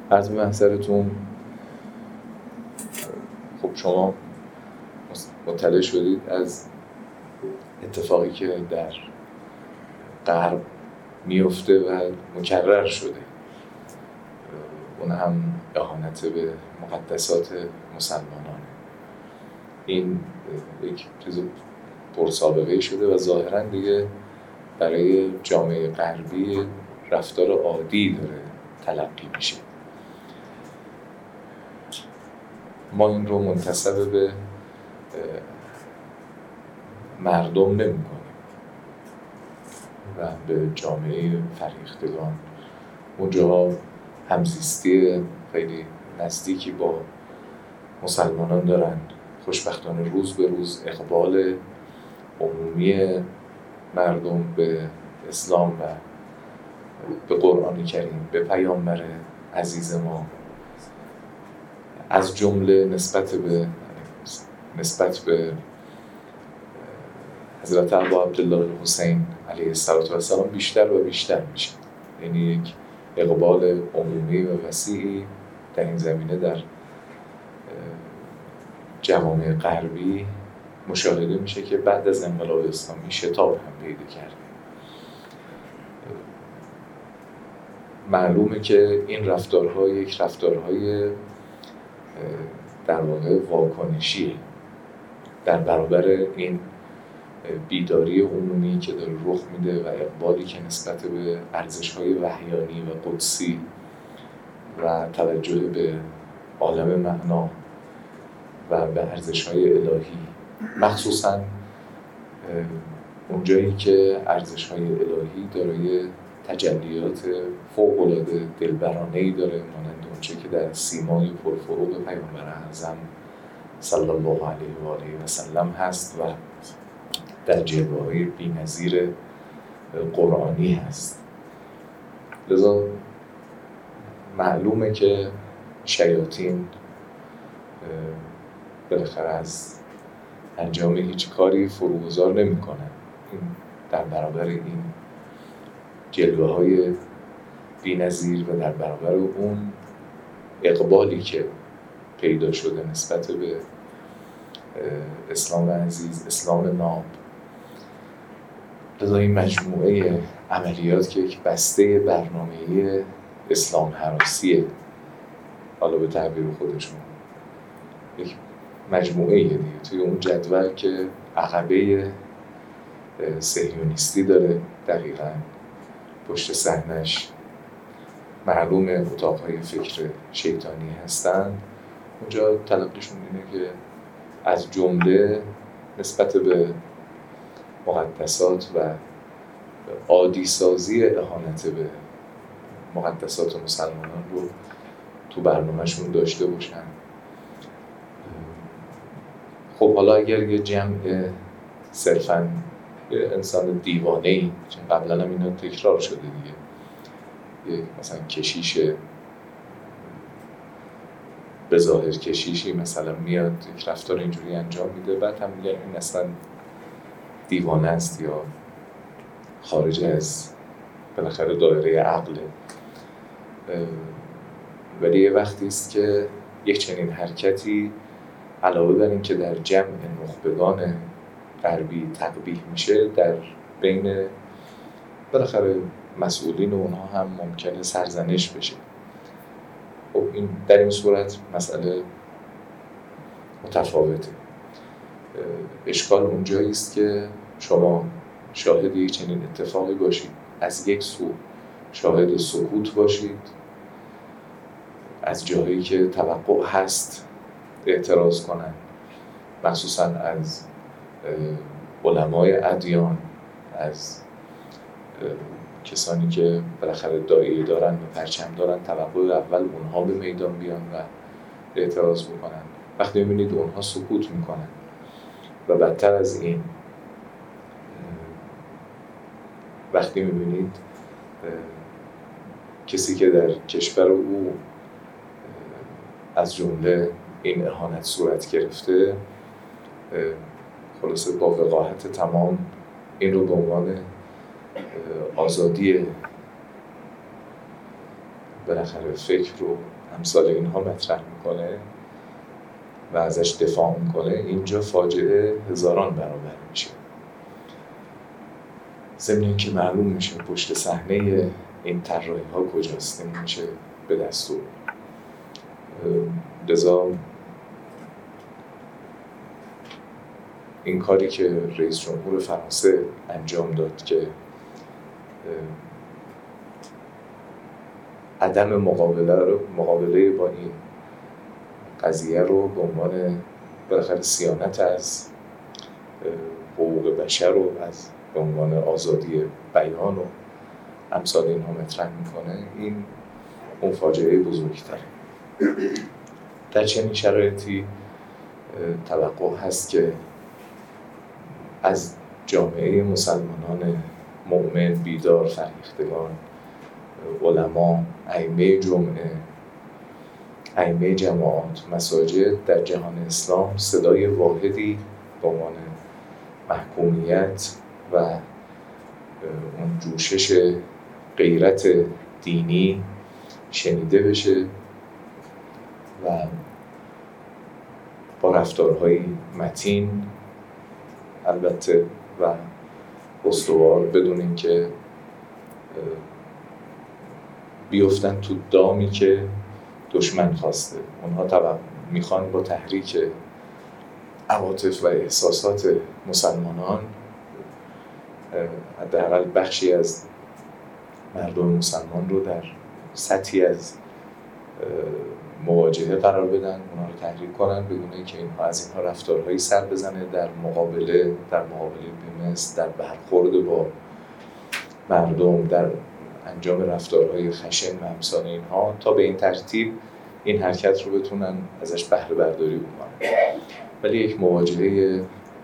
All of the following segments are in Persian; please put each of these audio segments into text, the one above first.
عرض به محضرتون، خب شما مطلع شدید از اتفاقی که در غرب میفته و مکرر شده، اون هم اهانت به مقدسات مسلمانانه. این یک چیز پرسابقه شده و ظاهراً دیگه برای جامعه غربی رفتار عادی داره تلقی میشه. ما این رو منتسب به مردم نمی کنیم و به جامعه فریختگان اونجا همزیستی خیلی نزدیکی با مسلمانان دارن. خوشبختانه روز به روز اقبال عمومی مردم به اسلام و به قرآن کریم، به پیامبر عزیز ما، از جمله نسبت به حضرت ابا عبدالله حسین علیه السلام بیشتر و بیشتر میشه. یعنی یک اقبال عمومی و وسیعی در این زمینه در جوامع غربی مشاهده میشه که بعد از انقلاب اسلامی شتاب هم پیدا کرده. معلومه که این رفتارها یک رفتارهای در واقع واکنشیه در برابر این بیداری عمومی که داره رخ میده و اقبالی که نسبت به ارزش‌های وحیانی و قدسی و توجه به عالم معنا و به ارزش‌های الهی، مخصوصاً اونجایی که ارزش‌های الهی دارای تجلیات فوق‌العاده دلبرانه‌ای داره، مانند اونچه که در سیمای پرفروغ پیامبر اعظم صلی الله علیه و آله و سلم هست و در جلوه‌های بی‌نظیر قرآنی هست. لذا معلومه که شیاطین بالاخره از انجام هیچ کاری فروگذار نمی‌کنن. این در برابر این جلوه‌های بی‌نظیر و در برابر اون اقبالی که پیدا شده نسبت به اسلام عزیز، اسلام ناب، لذا این مجموعه عملیات که یک بسته برنامه‌ای اسلام هراسیه، حالا به تعبیر خودشون یک مجموعه دیگه توی اون جدول که عقبه صهیونیستی داره، دقیقاً پشت صحنه‌اش معلوم اتاق‌های فکر شیطانی هستن. اونجا تلقیشون اینه که از جمله نسبت به مقدسات و عادی سازی اهانت به مقدسات مسلمانان رو تو برنامه‌شون داشته باشن. خب حالا اگر یه جمع صرفاً یه انسان دیوانه‌ای، چون قبلا هم اینا تکرار شده دیگه، یه مثلا کشیش به ظاهر کشیشی مثلا میاد یک رفتار اینجوری انجام میده، بعد هم میگن این اصلا دیوانه است یا خارج از بالاخره دایره عقله. ولی یه وقتی است که یک چنین حرکتی علاوه بر این که در جمع نخبگان غربی تقبیح میشه، در بین بالاخره مسئولین اونها هم ممکنه سرزنش بشه. خب این در این صورت مسئله متفاوته. اشکال اونجایی است که شما شاهد یک چنین اتفاقی باشید، از یک سو شاهد سکوت باشید، از جایی که توقع هست اعتراض کنن، مخصوصا از علمای ادیان، از کسانی که بالاخره داعیه دارن و پرچم دارن، توقع اول اونها به میدان بیان و اعتراض بکنن. وقتی میبینید اونها سکوت میکنن و بدتر از این وقتی میبینید کسی که در کشور او از جمله این اهانت صورت گرفته، خلاصه با وقاحت تمام این رو به عنوان آزادی بالاخره فکر رو امثال اینها مطرح میکنه و ازش دفاع میکنه، اینجا فاجعه هزاران برابر میشه. ضمن اینکه معلوم میشه پشت صحنه این طراحی ها کجاست، نمیشه به دست آورد. لذا این کاری که رئیس جمهور فرانسه انجام داد که عدم مقابله با این قضیه رو به عنوان بالاخره صیانت از حقوق بشر و از به عنوان آزادی بیان و امثال اینها مطرح میکنه، این اون فاجعه بزرگتره. در چنین شرایطی توقع هست که از جامعه مسلمانان مؤمن، بیدار، فرهیختگان، علما، ائمه جمعه، ائمه جماعات، مساجد در جهان اسلام صدای واحدی به عنوان محکومیت و اون جوشش غیرت دینی شنیده بشه و با رفتارهای متین البته و استوار، بدون اینکه بیفتن تو دامی که دشمن خواسته. اونها میخوان با تحریک عواطف و احساسات مسلمانان حداقل بخشی از مردم مسلمان رو در سطحی از مواجهه قرار بدن، اونها رو تحریک کنن بدون اینکه اینها از اینها رفتارهایی سر بزنه در مقابله به مثل، در برخورد با مردم، در انجام رفتارهای خشن و امثال اینها، تا به این ترتیب این حرکت رو بتونن ازش بهره برداری بکنن. ولی یک مواجهه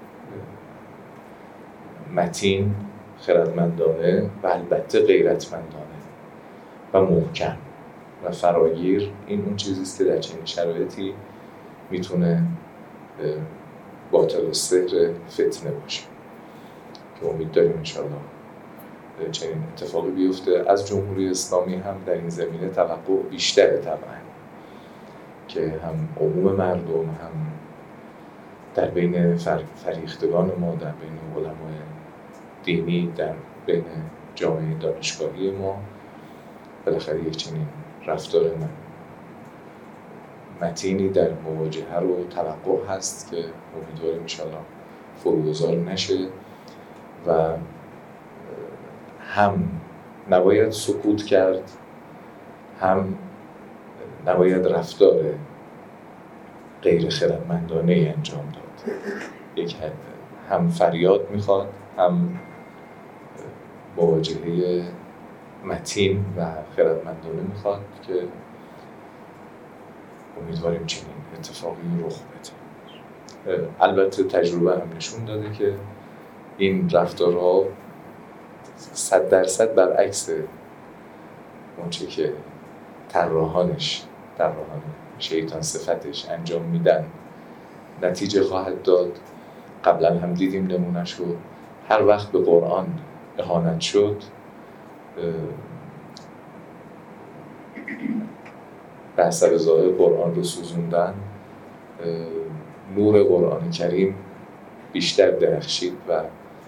متین، خردمندانه و البته غیرتمندانه و محکم و فراگیر، این اون چیزیست که در چنین شرایطی میتونه باطل السحر فتنه باشه که امید داریم انشاءالله چنین اتفاقی بیفته. از جمهوری اسلامی هم در این زمینه توقع بیشتره طبعا که هم عموم مردم، هم در بین فرهیختگان ما، در بین علمای دینی، در بین جامعه دانشگاهی ما بالاخره یک چنین رفتار متینی در مواجهه رو توقع هست که امیدواریم انشاءالله فروگذار نشه و هم نباید سکوت کرد، هم نباید رفتار غیر خردمندانه انجام داد. یک هم فریاد میخواد، هم مواجهه متین و خردمندانه میخواد که امیدواریم چنین اتفاقی رخ بده. البته تجربه هم نشون داده که این رفتارها 100% برعکس اونچه که طراحان شیطان صفتش انجام میدن نتیجه خواهد داد. قبلا هم دیدیم نمونه‌ش رو. هر وقت به قرآن اهانت شد، به حسب ظاهر قرآن رو سوزوندن، نور قرآن کریم بیشتر درخشید و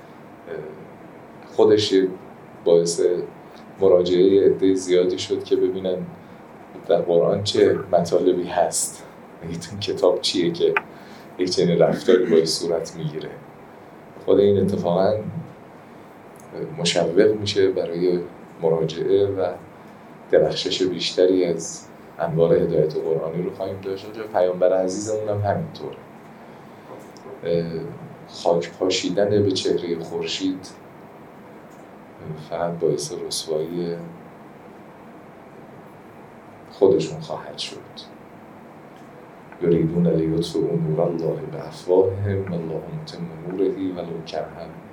خودش باعث مراجعه عده زیادی شد که ببینن در قرآن چه مطالبی هست، این کتاب چیه که یک چنین رفتاری باید صورت میگیره. خود این اتفاقا مشوق میشه برای مراجعه و درخشش بیشتری از انوار هدایت قرآنی رو خواهیم داشت. پیامبر عزیزمون هم همینطوره. خاک پاشیدن به چهره خورشید فقط باعث رسوایی خودشون خواهد شد. یریدون لیطفئوا نور الله بافواههم والله متم نوره ولو کره